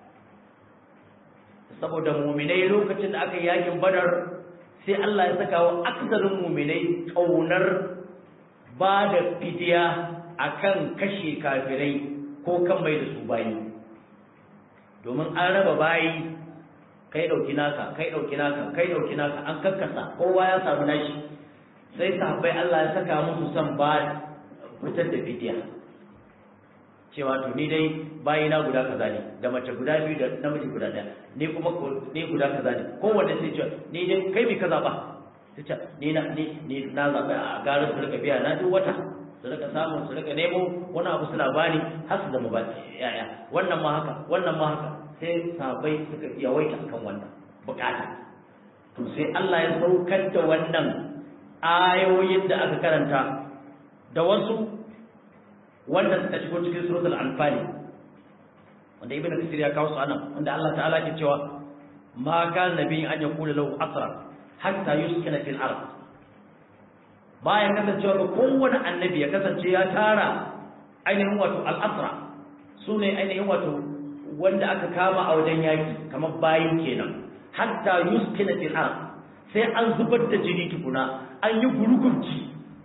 saboda muminai lokacin da aka yi yakin Badar sai Allah ya saka wa aksarin muminai kaunar ba da fidiya akan kashe kafirai ko kan mai da su bayi, domin an raba bayi, kai dauki naka kai dauki naka kai dauki naka an kakkasa, kowa ya samu nashi, sai sahabbai Allah ya saka musu san ba fitar da fidiya, cewa to ni dai bayi na guda kaza ne, da mace guda biyu da namiji guda daya, ni kuma ni guda kaza ne, kowanne sai ce ni dai kai me ka zaba, sai ni na ni ni na zaba a garin su rika biya na duk wata, su rika samu su rika nemo wani abu suna bani har su zama ba yaya, wannan ma haka wannan ma haka, sai sahabbai suka yawaita akan wannan bukata. To sai Allah ya saukar da wannan ayoyin da aka karanta da wasu wanda suka shigo cikin suratul anfal, wanda ibnu kasir ya kawo su anan, wanda Allah ta'ala ke cewa ma kan nabi an yaqula lahu asra hatta yuskina fil ard, bayan kasancewa ba kowane annabi ya kasance ya tara ainihin wato al-asra, sune ainihin wato wanda aka kama a wajen yaki kamar bayin kenan, hatta yuskina fil ard, sai an zubar da jini tukuna, an yi gurgurci,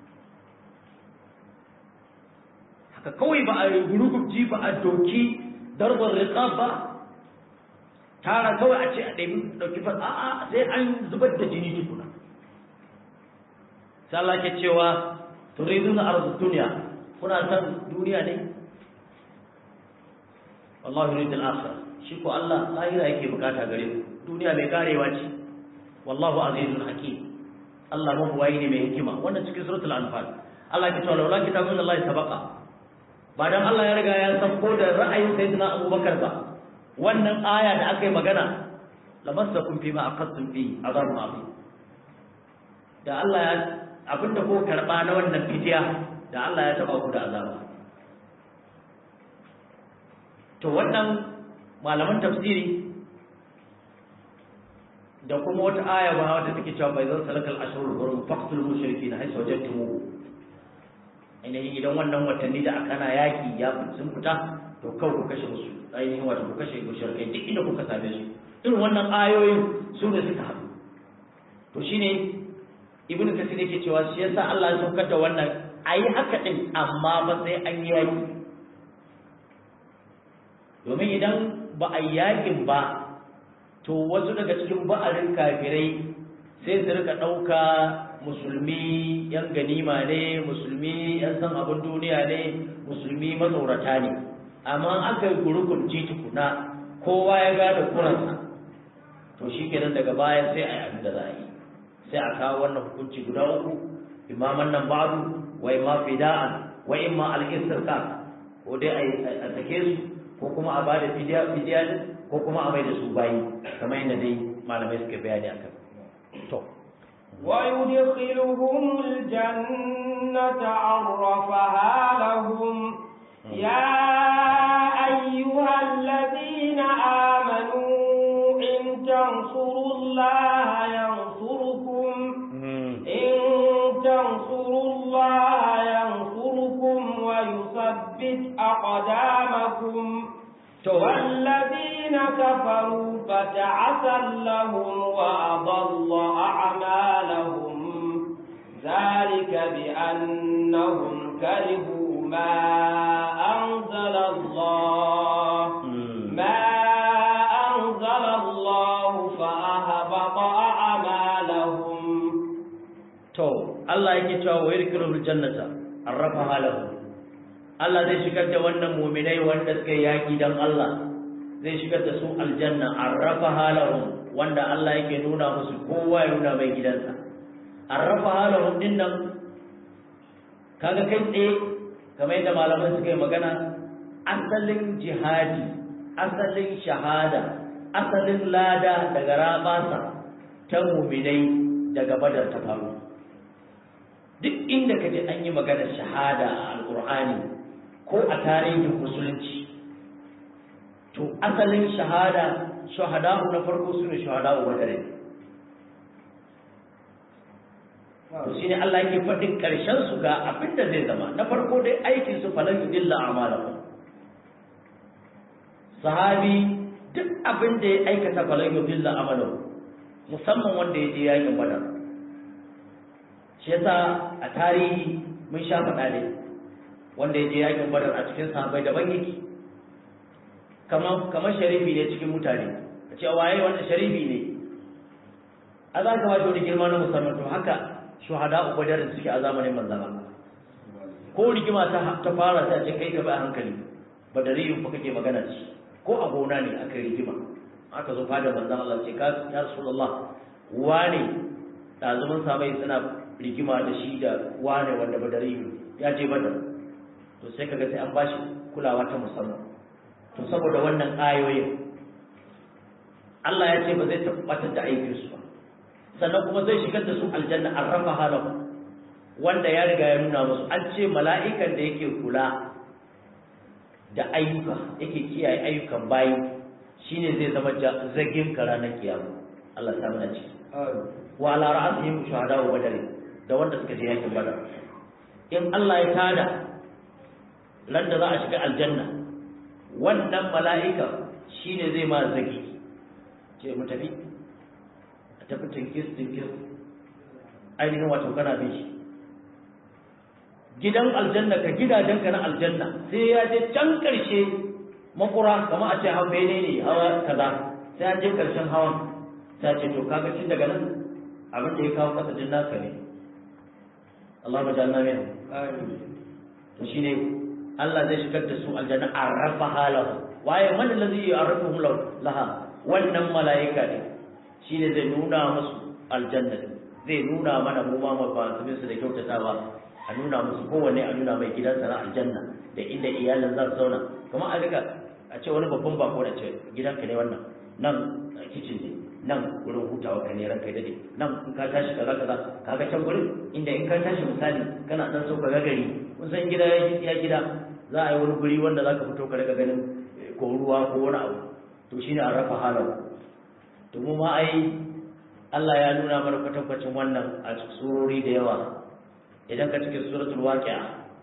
haka kawai ba a yi gurgurci ba, a doki darbar riqab ba, tara kawai a ce a ɗabi ɗauki fa, a'a sai an zubar da jini tukuna. Sai Allah ke cewa turiduna arzud dunya, kuna san duniya ne, wallahu yuridu al-akhirah, shi ko Allah lahira yake bukata gare ku, duniya mai karewa ce, wallahu azizun hakim, Allah mabuwayi ne mai hikima. Wannan cikin suratul anfal Allah ke cewa laula kitabun Allah sabaqa, ba dan Allah ya riga ya san ko da ra'ayin sayyidina Abubakar ba, wannan aya da aka yi magana lamassakum fi ma aqadtum fi azabun azim, da Allah ya abinda ko karba na wannan fidiya, da Allah ya taba ku da azaba. To wannan malaman tafsiri da kuma wata aya ba wata take cewa bai zan salakal ashurul hurum faqtul mushrikin haythu wajadtumuh, ainihin idan wannan watanni da aka na yaki ya sun fita, to kawai ku kashe musu ainihin wato ku kashe mushrikai duk inda kuka same su. Irin wannan ayoyin su ne suka haɗu. To shine ibnu kasir yake cewa shi yasa Allah ya saukar da wannan ayi haka din, amma ba sai an yi yaki, domin idan ba a yi yakin ba, to wasu daga cikin ba'arin kafirai sai su rika ɗauka musulmi yan ganima ne, musulmi yan san abin duniya ne, musulmi matsaurata ne, amma aka yi gurukunci tukuna kowa ya gada kuransa, to shi kenan daga baya sai a yi abin da za a yi, sai a kawo wannan hukunci guda uku, imaman nan ba'du wa imma fida'an wa imma al-istirqa, ko dai a sake su ko kuma a bada fidiya fidiya ko kuma a mai da su bayi, kamar yadda dai malamai suka bayani akan. To ويدخلهم الجنة عرفها لهم يا أيها الذين آمنوا إن تنصروا الله ينصركم إن تنصروا الله ينصركم ويثبت أقدامكم والذين كفروا فتعسا لهم وأضل أعمالهم ذلك بأنهم كرهوا ما أنزل الله ما أنزل الله فأهبط أعمالهم. تو الله yake cewa wa yadkhulul jannata arrafaha lahu. Allah zai shigar da wannan mu'minai wanda suka yaki dan Allah zai shigar da su aljanna arrafaha lahum, wanda Allah yake nuna musu kowa ya nuna mai gidansa. arrafaha lahum dinnan kaga kai tsaye kamar yadda malaman suka yi magana, asalin jihadi, asalin shahada, asalin lada daga rabasa ta mu'minai daga badar ta faru. Duk inda kaje an yi maganar shahada a alqur'ani ko a tarihin musulunci, to asalin shahada shahada'u na farko sune shahada'u badar. to shine Allah yake faɗin ƙarshen su ga abin da zai zama. Na farko dai aikin su falan yudilla a'malahum. Sahabi duk abin da ya aikata falan yudilla a'malahum, musamman wanda ya je yakin badar. Shi yasa a tarihi mun sha faɗa ne wanda ya je yakin badar a cikin sahabbai daban yake, kamar kamar sharifi ne cikin mutane. A ce waye wanda sharifi ne, a za ka ba shi wani girma na musamman. To haka shuhada badar suke a zamanin manzon. Ko rigima ta ta fara sai a ce kai ka ba hankali, badariyin fa kake magana shi, ko a gona ne aka rigima aka zo fada manzon Allah ce ka ya Rasulullah, wane dazumin sabai suna rigima da shi da wane wanda badariyin ya je badar. To sai kaga sai an bashi kulawa ta musamman. To saboda wannan ayoyin Allah ya ce ba zai tabbatar da aikinsu ba, sannan kuma zai shigar da su aljanna arrafa halahu, wanda ya riga ya nuna musu. An ce mala'ikan da yake kula da ayyuka, yake kiyaye ayyukan bayi, shine zai zama zagin kara na kiyama. Allah ta mana ci wa ala ra'asihim shuhada wa badar, da wanda suka je yakin badar. In Allah ya tada ran da za a shiga aljanna, wannan mala'ika shine zai ma zagi, ce mu tafi tafi tinkis tinkis ainihin wato kana bin shi gidan aljanna ka gidajenka na aljanna, sai ya je can karshe makura, kama a ce hawa bene ne hawa kaza, sai ya je karshen hawan sai ce to kaga cin daga nan abin da ya kawo kasa din naka ne. Allah ma janna min to shine Allah zai shigar da su aljanna arrafa halahu. Waye man allazi ya'rifuhum laha? Wannan mala'ika ne, shi ne zai nuna musu aljanna, zai nuna mana mu ma mafasamin su da kyautatawa, a nuna musu kowanne, a nuna mai gidansa na aljanna da inda iyalin za su zauna. Kuma a rika a ce wani babban bako da ce gidanka ne wannan, nan kicin ne, nan wurin hutawa ka ne ranka dade, nan in ka tashi kaza kaza kaga can gurin inda in ka tashi misali kana dan so ka ga gari, kun san gida ya gida za a yi wani guri wanda za ka fito ka rika ganin ko ruwa ko wani abu. To shine an rafa halau. To mu ma ai Allah ya nuna mana kwatankwacin wannan a surori da yawa. Idan ka cikin suratul waqi'a,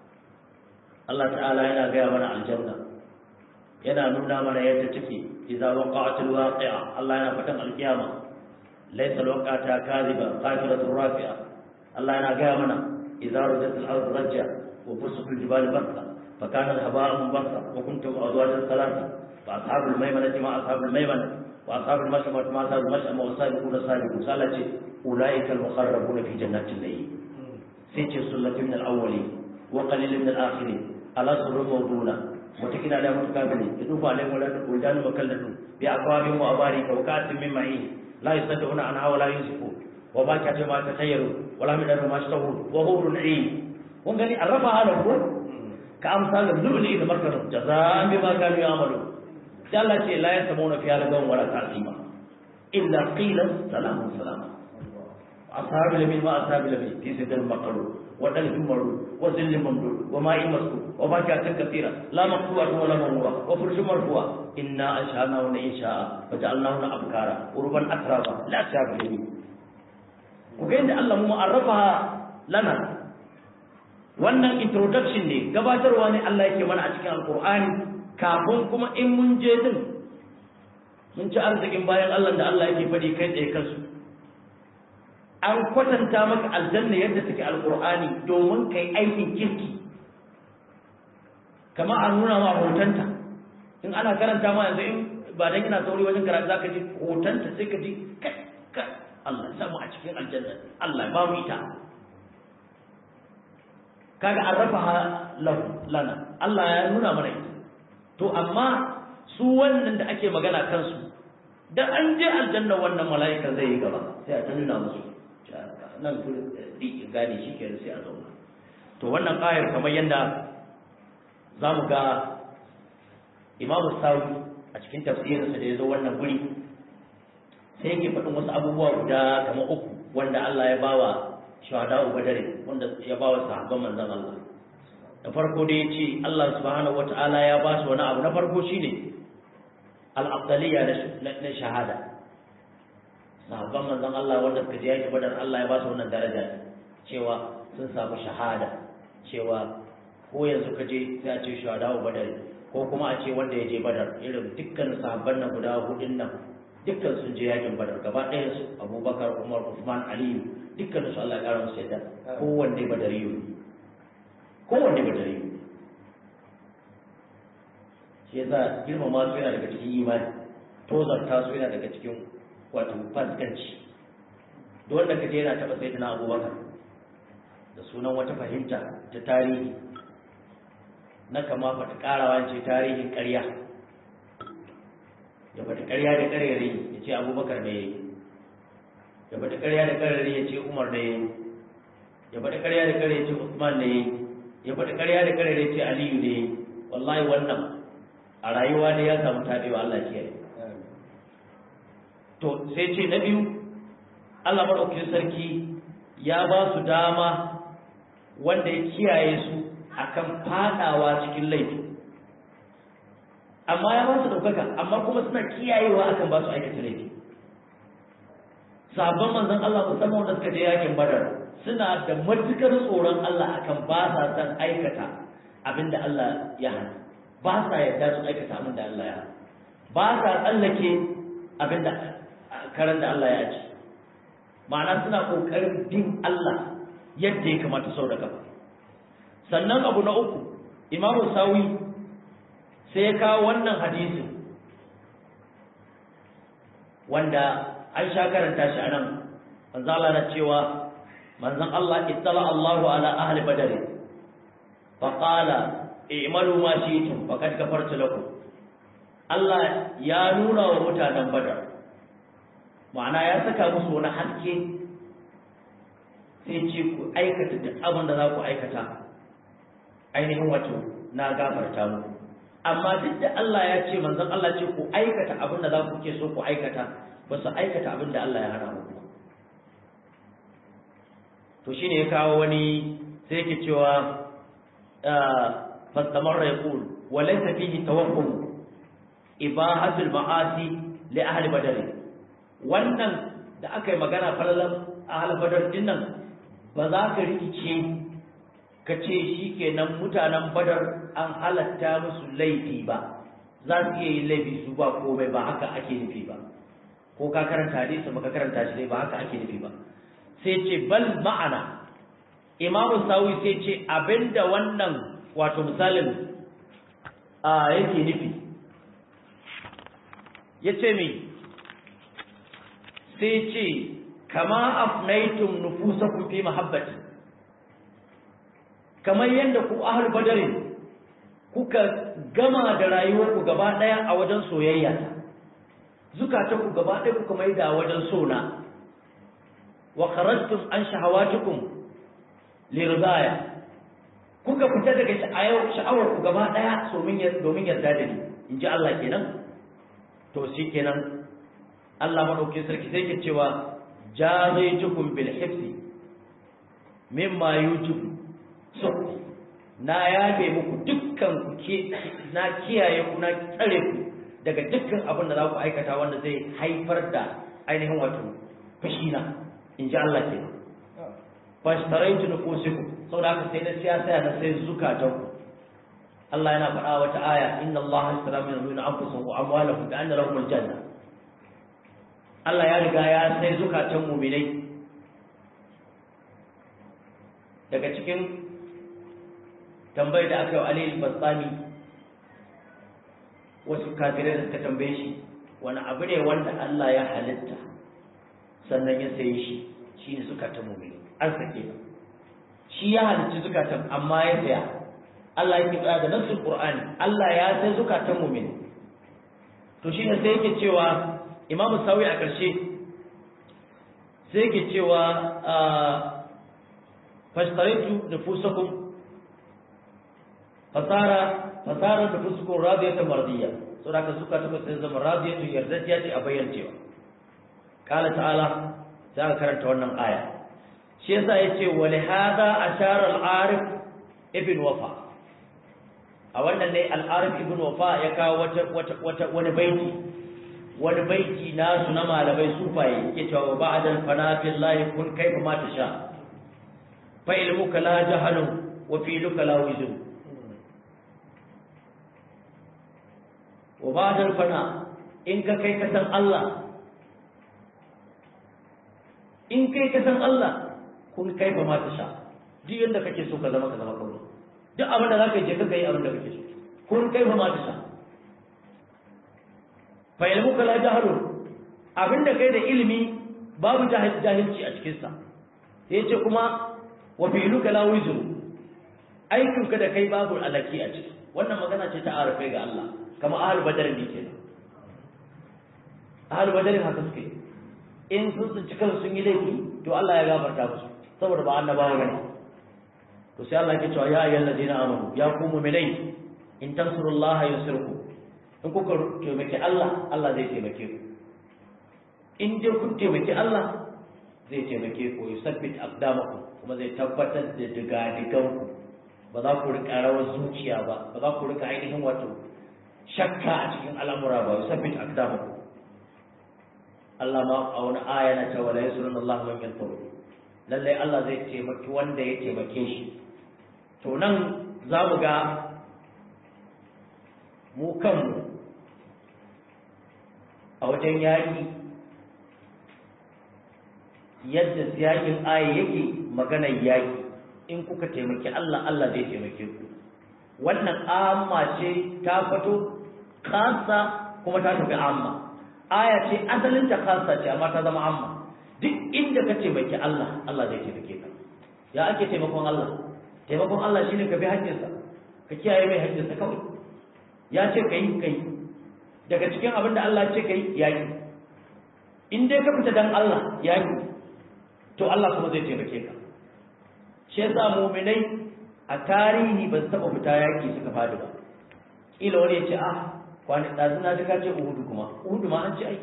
Allah ta'ala yana gaya mana aljanna, yana nuna mana yadda take. Idza waqa'atil waqi'a, Allah yana fatan alkiyama, laysa alwaqata kadhiba qatilatur rafi'a. Allah yana gaya mana idza rajatil ardu rajja wa busitul jibalu bakka fa kana haba'an bakka wa kuntum azwajan thalatha fa ashabul maymanati ma ashabul maymana wa ashabul mash'amati ma ashabul mash'ama wa sabiquna sabiqun. Salati ulaika al-muqarrabuna fi jannatin na'im. sai ce sunnati min al-awwali wa qalil min al-akhirin ala surur mawduna mutakina da mutakabili idufa alaihi wa sallam uldan mukallafun bi aqwabin wa abarika wa ka'atin min ma'in la yasaduna an hawa la yusifu wa ba ka ce ma ta tayyaru wala min ma shtahu wa hurun 'ain. kun gani arrafa halahu ka amsal zulli da markar jazaan bima kanu ya'malu. sai Allah ce la yasamuna fi halin wala ta'sima illa qila salamun salama. أصحاب اليمين وأصحاب اليمين في سدر مقرور ودلف مرور وظل ممدود وماء مسكوب وفاكهة كثيرة لا مقطوعة ولا ممنوعة وفرش مرفوعة إنا أنشأناهن إنشاء وجعلناهن أبكارا عربا أترابا لا أصحاب اليمين. وكأن الله معرفها لنا wannan introduction ne, gabatarwa ne Allah yake mana a cikin Alƙur'ani kafin kuma in mun je din mun ci arzikin bayan Allah da Allah yake faɗi kai tsaye kansu. an kwatanta maka aljanna yadda take alqur'ani domin kai aikin kirki kama an nuna ma hotonta in ana karanta ma yanzu in ba dan ina sauri wajen karatu zaka ji hotonta sai ka ji ka Allah ya samu a cikin aljanna Allah ba mu ita kaga arrafaha lana Allah ya nuna mana ita to amma su wannan da ake magana kansu da an je aljanna wannan mala'ika zai yi gaba sai a nuna musu nan gurin diki gane shi kenan sai a zauna to wannan ayar kamar yanda zamu ga Imam Sawi a cikin tafsirinsa da yazo wannan guri sai yake faɗin wasu abubuwa guda kamar uku wanda Allah ya bawa shuhada Badr wanda ya bawa sahabban manzon Allah da farko da yace Allah subhanahu wataala ya ba su wani abu na farko shine al-afdaliyya na shahada sahabban manzon Allah wanda suka je yaki Badar Allah ya ba su wannan daraja cewa sun samu shahada cewa ko yanzu ka je sai a ce shuhada Badar ko kuma a ce wanda ya je Badar irin dukkan sahabban nan guda hudun nan dukkan sun je yakin Badar gaba ɗayan su Abubakar Umar Uthman Ali dukkan su Allah ya kara musu yadda kowanne badariyu kowanne badariyu shi yasa girmama su yana daga cikin imani tozarta su yana daga cikin wato fasikanci duk wanda kaje yana taba sayyidina Abubakar da sunan wata fahimta ta tarihi na kama fata karawa ce tarihin ƙarya ya fata ƙarya da ƙarere ya ce Abubakar ne ya fata ƙarya da ƙarere ya ce Umar ne ya fata ƙarya da ƙarere ya ce Uthman ne ya fata ƙarya da ƙarere ya ce Aliyu ne wallahi wannan a rayuwa ne ya samu tabewa Allah ya kiyaye to sai ce na biyu Allah madaukakin sarki ya ba su dama wanda ya kiyaye su akan fadawa cikin laifi amma ya ba su daukaka amma kuma suna kiyayewa akan ba su aikata laifi sabon manzon Allah musamman wanda suka je yakin Badar suna da matukar tsoron Allah akan ba sa san aikata abinda Allah ya hana ba sa yarda su aikata abinda Allah ya hana ba sa tsallake abinda karan da Allah ya ci ma'ana suna kokarin bin Allah yadda ya kamata sau da kafa sannan abu na uku Imam Sawi sai ya kawo wannan hadisi wanda an sha karanta shi anan manzo Allah na cewa manzon Allah ittala Allahu ala ahli badr fa qala i'malu ma shi'tum faqad kafartu lakum Allah ya nuna wa mutanen Badar ma'ana ya saka musu wani haske sai ce ku aikata duk abin da za ku aikata ainihin wato na gafarta muku amma duk da Allah ya ce manzon Allah ce ku aikata abin da za ku ke so ku aikata ba su aikata abin da Allah ya hana muku to shine ya kawo wani sai yake cewa fastamarra yaqul wa laysa fihi tawakkul ibahatul ma'asi li ahli badr wannan da aka yi magana falalan ahli badr din nan ba za ka rikice ka ce shikenan mutanen badar an halatta musu laifi ba za su iya yin laifi su ba komai ba haka ake nufi ba ko ka karanta hadisi ba ka karanta shi ba haka ake nufi ba sai ce bal ma'ana imamu sawi sai ce abinda wannan wato misalin a yake nufi yace mi sai ce kama afnaitum nufusakum fi mahabbati kamar yanda ku ahlul badr kuka gama da rayuwarku gaba daya a wajen soyayya zukata ku gaba daya kuka maida wajen sona wa kharajtum an shahawatikum lirdaya kuka fita daga sha'awar ku gaba daya domin domin yarda da ni inji Allah kenan to shi kenan Allah madaukakin sarki sai ke cewa jazaitukum bil hifzi mimma yujib so na yabe muku dukkan ku ke na kiyaye ku na tsare ku daga dukkan abin da za ku aikata wanda zai haifar da ainihin wato fashina inji Allah ke fashtaraitu nufusikum saboda haka sai na siyasa na sai zukatan ku Allah yana faɗa wata aya inna Allah ashtara min al-mu'minina anfusahum wa amwalahum bi anna lahum al-janna Allah ya riga ya sai zukatan mu'minai daga cikin tambayar da aka yi wa Ali al-Bastami wasu kafirai da suka tambaye shi wani abu ne wanda Allah ya halitta sannan ya saye shi shi ne zukatan mu'mini an sake shi ya halicci zukatan amma ya saya Allah yake tsaya da nassul Qur'ani Allah ya sai zukatan mu'mini to shine sai yake cewa Imam Sawi a ƙarshe sai yake cewa fashtaritu nufusakum fasara fasara nufusakum radiyatan mardiyya so da ka suka tabbata sai zama radiyatu yardatiya ce a bayyancewa qala ta'ala sai aka karanta wannan aya shi yasa yace wa li hada ashara al-arif ibn wafa a wannan ne al-arif ibn wafa ya kawo wata wata wani baiti wani baiti nasu na malamai sufaye yake cewa ba'da al-fana fillahi kun kaifa ma tasha fa ilmuka la jahalun wa fi'luka la wizun wa ba'da al-fana in ka kai ka san Allah in kai ka san Allah kun kaifa ma tasha duk yanda kake so ka zama ka zama kawai duk abin da zaka je ka yi abin da kake so kun kaifa ma tasha fa ilmuka la jahalun abinda kai da ilimi babu jahilci a cikin sa sai yace kuma wa fi'luka la wizru aikinka da kai babu alaki a ciki wannan magana ce ta arafe ga Allah kamar ahlul badar ne kenan ahlul badar haka suke in sun tsinci kansu sun yi laifi to Allah ya gafarta musu saboda ba annabawa bane to sai Allah ya ce ya ayyuhal ladina amanu ya ku mu'minai in tansurullaha yansurkum in kuka taimaki Allah Allah zai taimake ku in dai kun taimaki Allah zai taimake ku yusabbit aqdamakum kuma zai tabbatar da digadigan ku ba za ku rika rawar zuciya ba ba za ku rika ainihin wato shakka a cikin al'amura ba yusabbit aqdamakum Allah ma a wani aya na cewa la yasurun Allah man yanfur lalle Allah zai taimaki wanda ya taimake shi to nan za mu ga mu kanmu a wajen yaƙi yadda yaƙin aya yake maganar yaƙi in kuka taimaki Allah Allah zai taimake ku wannan amma ce ta fito khassa kuma ta tafi amma aya ce asalin ta khassa ce amma ta zama amma duk inda ka taimaki Allah Allah zai taimake ka ya ake taimakon Allah taimakon Allah shine ka bi haƙƙinsa ka kiyaye mai haƙƙinsa kawai ya ce kai kai daga cikin abin da Allah ce kai yaki in dai ka fita dan Allah yaki to Allah kuma zai taimake ka shi yasa mu'minai a tarihi ba su taba fita yaki suka fadi ba kila wani ya ce ah kwani dazu na ji ka ce Uhud kuma Uhud ma an ce ai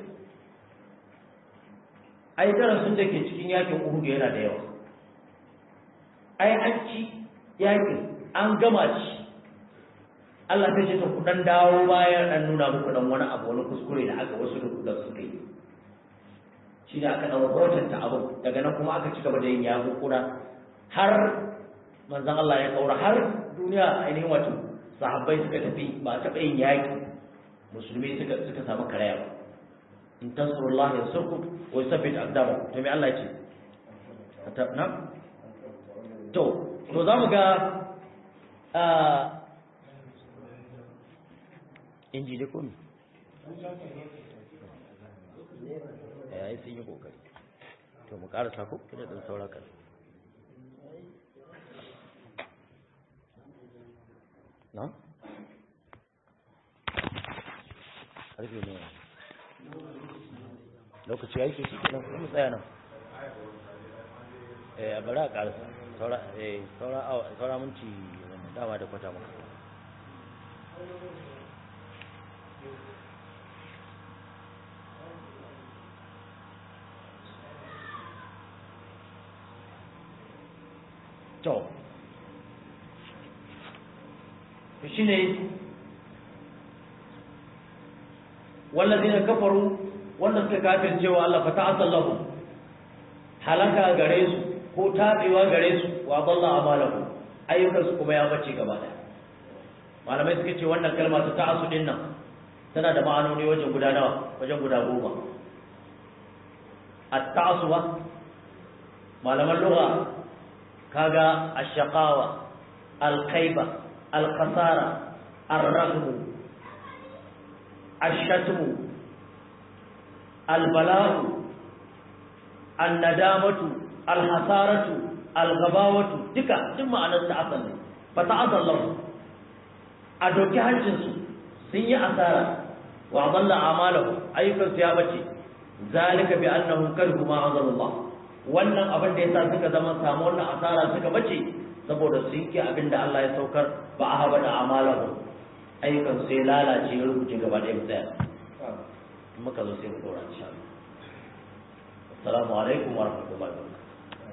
ai darasin da ke cikin yakin Uhud yana da yawa ai an ci yakin an gama shi Allah ta ce ta ku dan dawo bayan dan nuna muku dan wani abu wani kuskure da aka wasu da suka yi shi da aka dawo rahoton ta abu daga nan kuma aka ci gaba da yin yaƙo kuna har manzon Allah ya kaura har duniya ainihin wato sahabbai suka tafi ba taɓa yin yaƙi musulmi suka suka samu karaya ba in tansurullahi yansurkum wa yusabbit aqdamakum to me Allah ya ce na to to zamu ga inji da komi ya yi sun yi kokari to mu ƙara sako kina ɗan saura kan na? ƙarfe ne lokaci ya yi ke shi kenan kuma tsaya nan eh bari a ƙarasa saura minti dama da kwata maka to shi ne wallazina kafaru wanda suka kafir cewa Allah fa ta'asallahu halaka gare su ko tabewa gare su wa dalla amalahu ayyukan su kuma ya bace gaba daya malamai suka ce wannan kalma ta ta'asu din nan tana da ma'anoni wajen guda nawa wajen guda goma at-ta'asuwa malaman lugha kaga ash-shaqawa al-khayba al-khasara ar-raghb ash-shatm al-bala'u an-nadamatu al-hasaratu al-ghabawatu duka duk ma'anar ta asali fa ta'adallahu a doki hancin su sun yi asara wa dalla amalahu ayyukan su ya bace zalika bi annahum karhu ma anzalallah wannan abin da yasa suka zama samu wannan asara suka bace saboda sun ki abin da Allah ya saukar ba a haba da amalahu ayyukan sai lalace ya rubuce gaba ɗaya mu tsaya muka zo sai mu dora insha Allah assalamu alaikum wa rahmatullahi wa barakatuh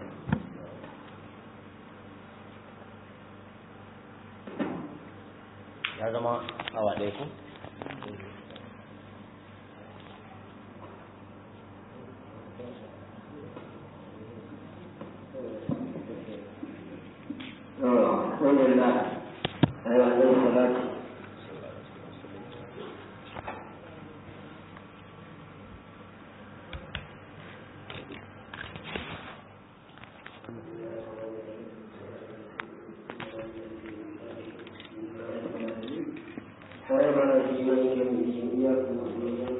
ya zama awa ɗaya ku alhamdulillah ayo Allah salatu saya mana